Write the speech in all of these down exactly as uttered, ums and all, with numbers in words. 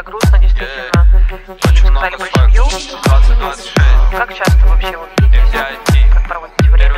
это грустно, действительно. Очень много Стали в семью. двадцать двадцать шесть. Как часто вообще вот видите, как проводите время?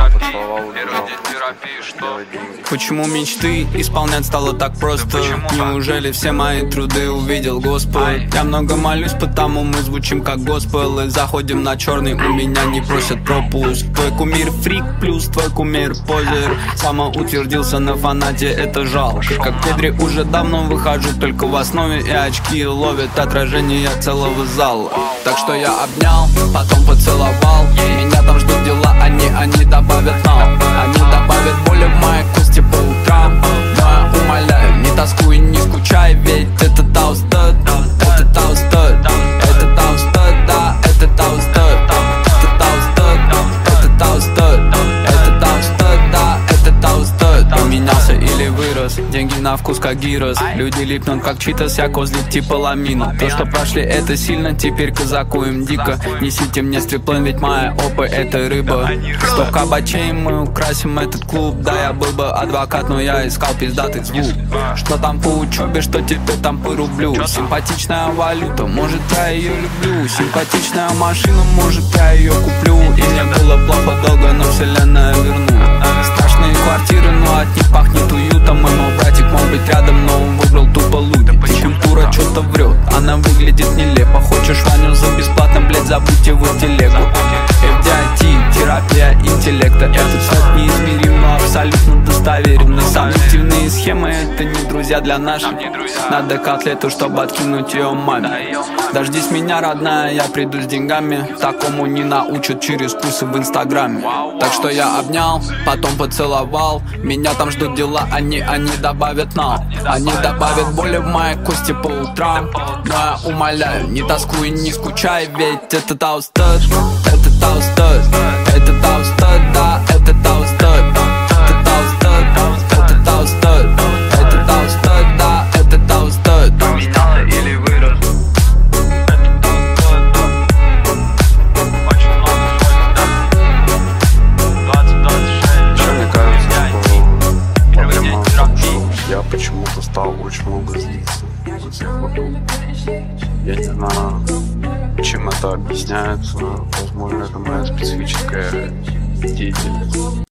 Почему мечты исполнять стало так просто? Неужели все мои труды увидел Господь? Я много молюсь, потому мы звучим как госпел. И заходим на черный, у меня не просят пропуск. Твой кумир фрик, плюс твой кумир позер. Самоутвердился на фанате, это жалко. Как Педри уже давно выхожу только в основе. И очки ловят отражение целого зала. Так что я обнял, потом поцеловал. Меня там ждут дела, они, они добавят нам. Они добавят боли в моей кости по утрам. Но я умоляю, не тоскуй, не скучай. Ведь это таустед, это таустед, это таустед, да, это таустед, это таустед, это таустед, это таустед, да, это таустед. Поменялся или вырос, деньги на вкус как гирос. Люди липнут как читас, я козлик типа ламина. То, что прошли, это сильно, теперь казаку им дико. Несите мне стриплен, ведь моя опа это рыба. Сто кабачей, мы украсим этот клуб. Да, я был бы адвокат, но я искал пиздатый звук. Что там по учебе, что теперь там по рублю. Симпатичная валюта, может я ее люблю. Симпатичная машина, может я ее куплю. И мне было плохо долго, но вселенная вернула. Страшные квартиры, но от них пахнет уютом. И мой братик мог быть рядом, но он выбрал тупо лудить. Культура что-то врет, она выглядит нелепо. Хочешь Ваню за бесплатно, блять, забудь его телегу. эф ди ай ти, терапия интеллекта. Этот сайт неизмерим, но абсолютно достоверен. Сомнительные схемы, это не друзья для наших. Надо котлету, чтобы откинуть ее маме. Дождись меня, родная, я приду с деньгами. Такому не научат через курсы в инстаграме. Так что я обнял, потом поцеловал. Меня там ждут дела, они, они добавят нам. Они добавят боли в моей кости по утрам. Но я умоляю, не тоскуй, не скучай. Ведь это таустед, это таустед, это таустед, да, это таустед, это таустед, это таустед, это таустед, да, это таустед. Поменялся или вырос. Очень много двадцать двадцать шесть. Еще мне кажется, проблема в том, что я почему-то стал очень много злиться за всех вокруг. Я не знаю, чем это объясняется. Возможно, это моя специфическая деятельность.